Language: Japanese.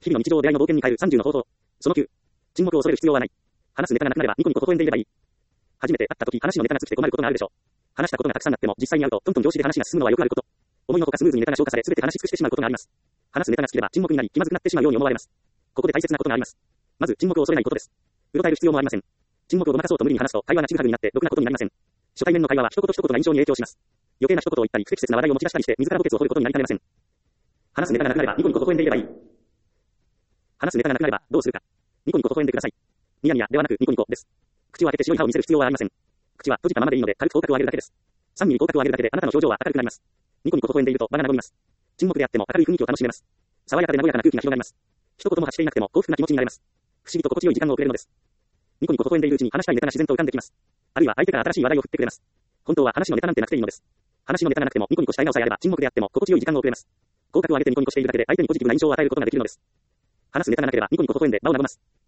日々の日常出会いの冒険に変える30の方法。その9。沈黙を恐れる必要はない。話すネタがなくなればニコニコ微笑んでいればいい。初めて会った時話のネタが尽きて困ることがあるでしょう。話したことがたくさんあっても実際に会うとトントン拍子で話が進むのはよくあること。思いのほかスムーズにネタが消化され全て話し尽くしてしまうことがあります。話すネタが尽きれば沈黙になり気まずくなってしまうように思われます。ここで大切なことがあります。まず沈黙を恐れないことです。うろたえる必要もありません。沈黙をごまかそうと無理に話すと会話がちぐはぐになってろくなことになりません。初対面の会話は一言一言が印象に影響します。余計な一言を言ったり不適切な話題を持ち出したりして自ら墓穴を掘ることになりかねません。話すネタがなくなればニコニコ微笑んでいればいい。話すネタがなくなればどうするか。ニコニコ微笑んでください。ニヤニヤではなくニコニコです。口を開けて白い歯を見せる必要はありません。口は閉じたままでいいので軽く口角を上げるだけです。3ミリ口角を上げるだけであなたの表情は明るくなります。ニコニコ微笑んでいると場が和みます。沈黙であっても明るい雰囲気を楽しめます。爽やかで和やかな空気が広がります。一言も発していなくても幸福な気持ちになれます。不思議と心地よい時間をくれるのです。ニコニコ微笑んでいるうちに話したいネタが自然と浮かんできます。あるいは相手から新しい話題を振ってくれます。本当は話のネタなんてなくていいのです。話のネタがなくてもニコニコした笑顔さえあれば沈黙であっても心地よい時間をくれます。口角を上げてニコニコしているだけで相手にポジティブな印象を与えることができるのです。話すネタがなければニコニコ微笑んで場を和ます。